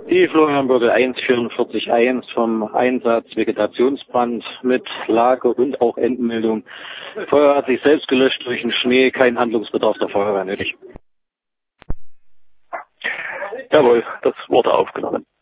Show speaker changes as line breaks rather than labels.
Die Florianbürger 1441 vom Einsatz Vegetationsbrand mit Lage und auch Endmeldung. Feuer hat sich selbst gelöscht durch den Schnee, kein Handlungsbedarf der Feuerwehr nötig.
Jawohl, das wurde aufgenommen.